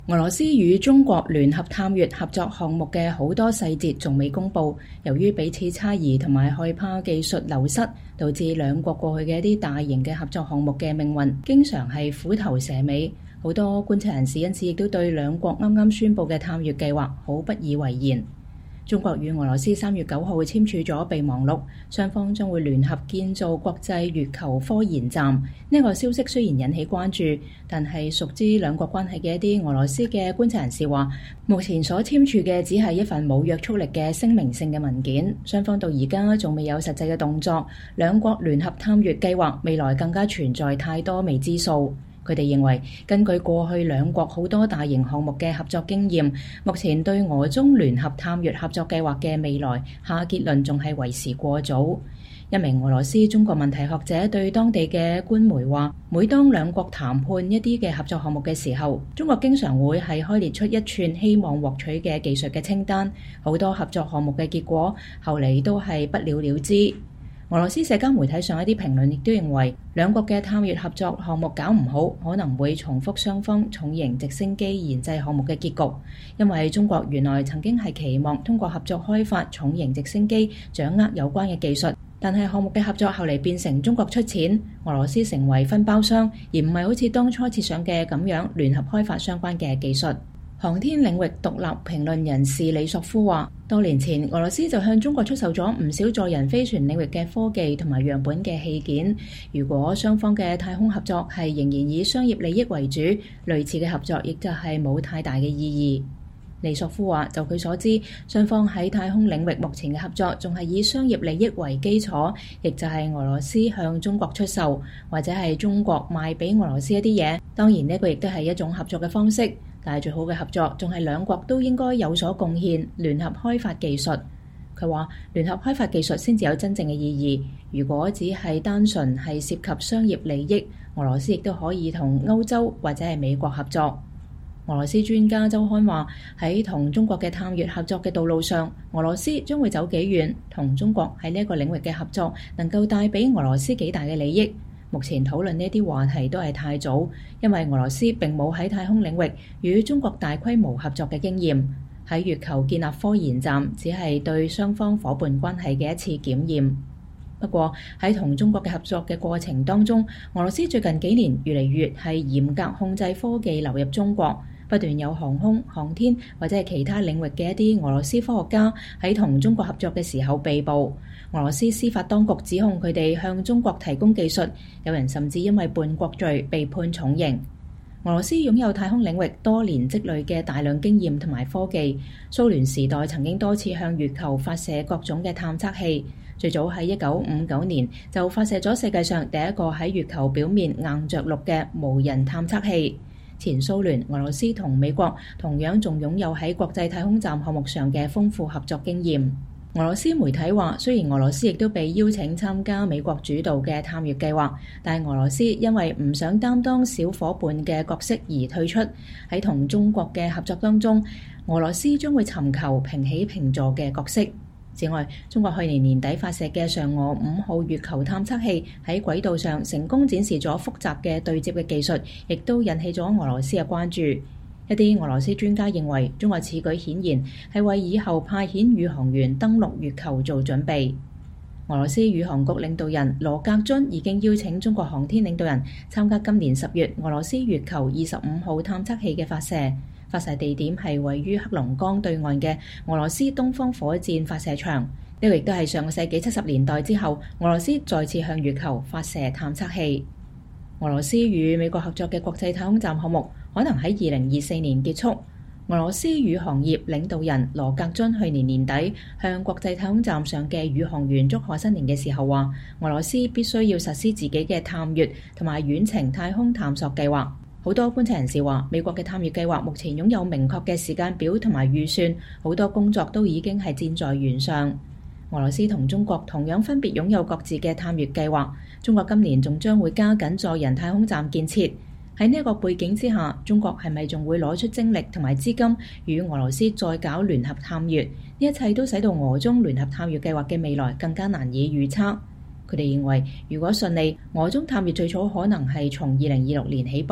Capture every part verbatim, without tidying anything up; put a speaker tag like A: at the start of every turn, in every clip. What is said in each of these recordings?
A: 俄羅斯與中國聯合探月合作項目嘅好多細節仲未公佈，由於彼此猜疑同埋害怕技術流失，導致兩國過去嘅一啲大型嘅合作項目嘅命運經常係虎頭蛇尾。好多觀察人士因此亦都對兩國啱啱宣佈嘅探月計劃好不以為然。中國與俄羅斯三月九號簽署咗備忘錄，雙方將會聯合建造國際月球科研站。呢個消息雖然引起關注，但係熟知兩國關係嘅一啲俄羅斯嘅觀察人士話，目前所簽署嘅只係一份冇約束力嘅聲明性嘅文件，雙方到而家仲未有實際嘅動作。兩國聯合探月計劃未來更加存在太多未知數。佢哋認為，根據過去兩國好多大型項目嘅合作經驗，目前對俄中聯合探月合作計劃嘅未來下結論仲係為時過早。一名俄羅斯中國問題學者對當地嘅官媒話，每當兩國談判一啲嘅合作項目嘅時候，中國經常會係開列出一串希望獲取嘅技術嘅清單，好多合作項目嘅結果後嚟都係不了了之。俄羅斯社交媒體上一啲評論亦都認為，兩國嘅探月合作項目搞唔好，可能會重複雙方重型直升機研製項目嘅結局。因為中國原來曾經係期望通過合作開發重型直升機，掌握有關嘅技術，但係項目嘅合作後嚟變成中國出錢，俄羅斯成為分包商，而唔係好似當初設想嘅咁樣聯合開發相關嘅技術。航天領域獨立評論人士李索夫話，多年前俄羅斯就向中國出售咗唔少載人飛船領域嘅科技同埋樣本嘅器件。如果雙方嘅太空合作係仍然以商業利益為主，類似嘅合作亦就係冇太大嘅意義。李索夫話，就佢所知，雙方喺太空領域目前嘅合作仲係以商業利益為基礎，亦就係俄羅斯向中國出售，或者係中國賣俾俄羅斯一啲嘢。當然呢個亦都係一種合作嘅方式。但係最好嘅合作仲係兩國都應該有所貢獻，聯合開發技術。佢話聯合開發技術先至有真正嘅意義。如果只係單純係涉及商業利益，俄羅斯亦都可以同歐洲或者係美國合作。俄羅斯專家周刊話，喺同中國嘅探月合作嘅道路上，俄羅斯將會走幾遠，同中國喺呢一個領域嘅合作能夠帶俾俄羅斯幾大嘅利益。目前討論呢啲話題都係太早，因為俄羅斯並冇喺太空領域與中國大規模合作嘅經驗。喺月球建立科研站只係對雙方夥伴關係嘅一次檢驗。不過喺同中國嘅合作嘅過程當中，俄羅斯最近幾年越嚟越係嚴格控制科技流入中國，不斷有航空、航天或者係其他領域嘅一啲俄羅斯科學家喺同中國合作嘅時候被捕。俄羅斯司法當局指控佢哋向中國提供技術，有人甚至因為叛國罪被判重刑。俄羅斯擁有太空領域多年積累嘅大量經驗同埋科技，蘇聯時代曾經多次向月球發射各種嘅探測器，最早喺一九五九年就發射咗世界上第一個喺月球表面硬着陸嘅無人探測器。前蘇聯、俄羅斯同美國同樣仲擁有喺國際太空站項目上嘅豐富合作經驗。俄羅斯媒體話，雖然俄羅斯亦都被邀請參加美國主導嘅探月計劃，但係俄羅斯因為唔想擔當小夥伴嘅角色而退出。喺同中國嘅合作當中，俄羅斯將會尋求平起平坐嘅角色。此外，中國去年年底發射嘅嫦娥五號月球探測器喺軌道上成功展示咗複雜嘅對接嘅技術，亦都引起咗俄羅斯嘅關注。一啲俄羅斯專家認為，中國此舉顯然係為以後派遣宇航員登陸月球做準備。俄羅斯宇航局領導人羅格津已經邀請中國航天領導人參加今年十月俄羅斯月球二十五號探測器嘅發射。發射地點係位於黑龍江對岸嘅俄羅斯東方火箭發射場。呢個亦都係上個世紀七十年代之後，俄羅斯再次向月球發射探測器。俄羅斯與美國合作嘅國際太空站項目可能喺二零二四年結束。俄羅斯宇航業領導人羅格津去年年底向國際太空站上嘅宇航員祝賀新年嘅時候話，俄羅斯必須要實施自己嘅探月同埋遠程太空探索計劃。好多觀察人士話，美國嘅探月計劃目前擁有明確嘅時間表同埋預算，好多工作都已經係箭在弦上。俄羅斯同中國同樣分別擁有各自嘅探月計劃，中國今年仲將會加緊載人太空站建設。喺呢一個背景之下，中國係咪仲會攞出精力同埋資金與俄羅斯再搞聯合探月？呢一切都使到俄中聯合探月計劃嘅未來更加難以預測。佢哋認為，如果順利，俄中探月最早可能係從二零二六年起步。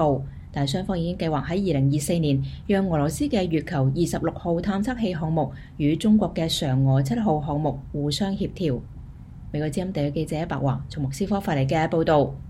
A: 但係雙方已經計劃喺二零二四年讓俄羅斯嘅月球二十六號探測器項目與中國嘅嫦娥七號項目互相協調。美國之音地嘅記者白華從莫斯科發嚟嘅報導。